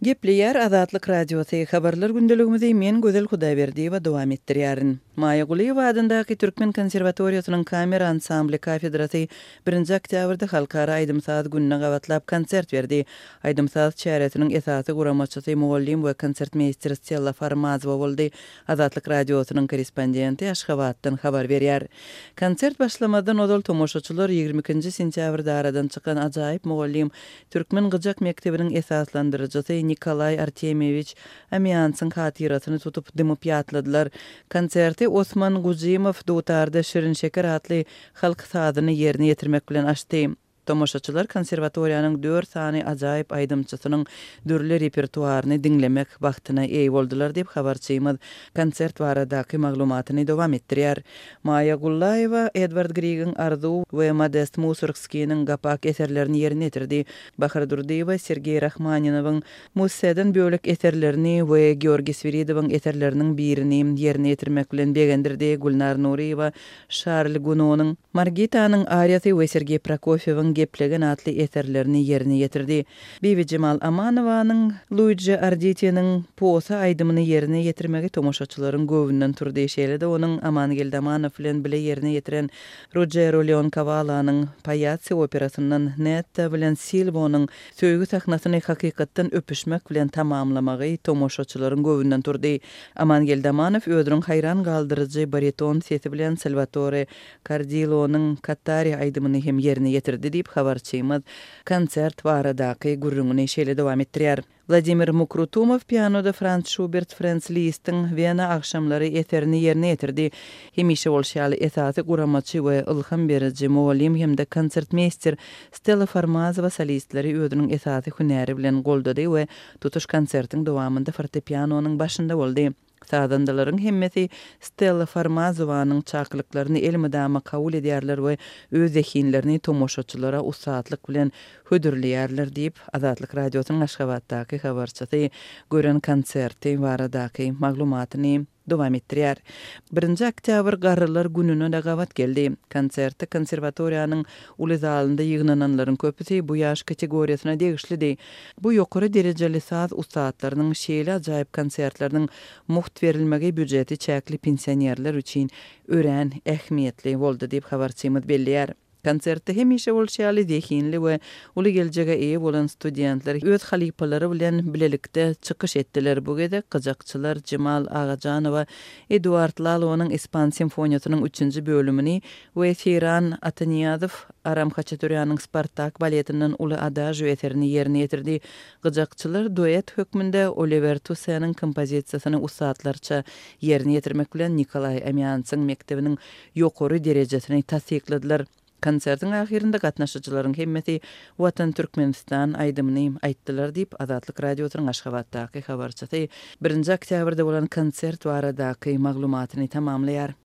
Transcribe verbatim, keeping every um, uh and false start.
Gepleyer Azatlyk Radiosu habarlar gündeligimizi men Gözel Hudaýberdiýewa dowam etdirýärin. Maýa Guliýewa adyndaky Türkmen Konserwatoriýasynyň kamera ansambly kafedrasy birinji oktýabrda halkara aýdymsaz gününe gawatlap konsert berdi. Aýdymsaz çäretiniň esasy guramaçysy mugallim we konsertmeýster Stella Farmazowa boldy. Azatlyk Radiosynyň korrespondenti Aşgabatdan habar berýär. Konsert başlamadan odol tomoşaçylar ýygrimi ikinji sentýabrda aradan çykan ajaýyp mugallim Türkmen Gyjak mektebiniň esaslandyrjysy Nikolay Artemyevich Amyansyň hatyrasyny tutup dymyp ýatladylar. Konserti Osman Gujimow dutarda Şirin şeker atly halk sazyny ýerine ýetirmek bilen açdy. Tomoşaçylar konserwatoriýanyň dört sany ajaýyp aýdymçysynyň dürli repertuaryny dinlemek wagtyna eý boldular diýip habarçymyz konsert baradaky maglumatyny dowam etdirýär. Maýa Gullaýewa Edward Grieg'in Arzu we Modest Mussorgskiň gapak eserlerini ýerine ýetirdi. Bahar Durdiýewa Sergey Rahmaninowyň Musadan bölek eserlerini we Georgi Sviridowyň eserleriniň birini ýerine ýetirmek bilen begendirdi. Gulnar Nuriýewa Charles Gounod'nyň Margitanyň ariýasy we Sergey Prokofiewiň geplegen atly eserlerini ýerine ýetirdi. Bibi Jemal Amanowanyň Luigi Arditiňiň Posa aýdymyny ýerine ýetirmegi tomoşaçylaryň göwünden turdy. Şeýle-de onuň Aman Geldamanow bilen bile ýerine ýetiren Rogero Leoncavallanyň Payatsy operasynyň Netta bilen Silvonyň söýgü sahnasyny hakykatdan öpüşmek bilen tamamlamagy tomoşaçylaryň göwünden turdy. Aman Geldamanow ödürüň haýran galdyrjy bariton sesi bilen Salvatore Cardillo'nyň Katari aýdymyny hem ýerine ýetirdi diýip habarçymyz konsert baradaky gurrungyny şeýle dowam etdirýär. Vladimir Mukrutumov pianoda Franz Schubert, Franz Liszt'in Viyana akşamları eserini ýerine ýetirdi. Hemişe bolşaly esasy guramaçy we ilham beriji mugallim hemde konsertmeýster Stella Farmazowa solistleri ödüniň esasy hünäri bilen goldady we tutuş konsertiň dowamında fortepianonyň başynda boldy. Sadandaların hemmeti Stella Farmazowanyň çaklyklarını elmydama kabul edýärler we öz zehinlerini tomoşaçylara usatlyk bilen hödürleýärler diýip Azatlyk Radiosynyň Aşgabatdaky habarçysy gören konserti baradaky maglumatyny dowam etdirýär. birinji oktýabr garrylar gününe de gawat geldi. Konserti konserwatoriýanyň uly zalynda ýygnananlaryň köpüsi bu ýaş kategoriýasyna degişlidi. Bu ýokary derejeli saz ustatlarynyň şeýle ajaýyp konsertleriniň muht berilmegi büdjeti çäkli pensionerler üçin ören ähmiýetli boldy diýip habarçymyz belliýär. Konsertde hemişe bolşaly zehinli we uly geljege eýe bolan studentler öz halypalary bilen bilelikde çykyş etdiler. Bu gede gyjakçylar Jemal Agajanowa Eduard Lalowanyň Ispan simfoniýasynyň üçünji bölümini we Tiran Ataniadow Aram Haçaturýanyň Spartak baletinden uly adaj eserini ýerine ýetirdi. Gyjakçylar duet hökmünde Oliver Toussaint'yň kompozisiýasyny usatlarça ýerine ýetirmek bilen Nikolay Amyansyň mektebiniň ýokary derejesini tasdikladylar. Konsertin ahirinde gatnaşyjylaryň hemmeti Watan Türkmenistan aýdymyny aýtdylar diýip Azatlyk Radiosynyň Aşgabatdaky habarçysy birinji oktýabrda bolan konsert baradaky maglumatyny tamamlaýar.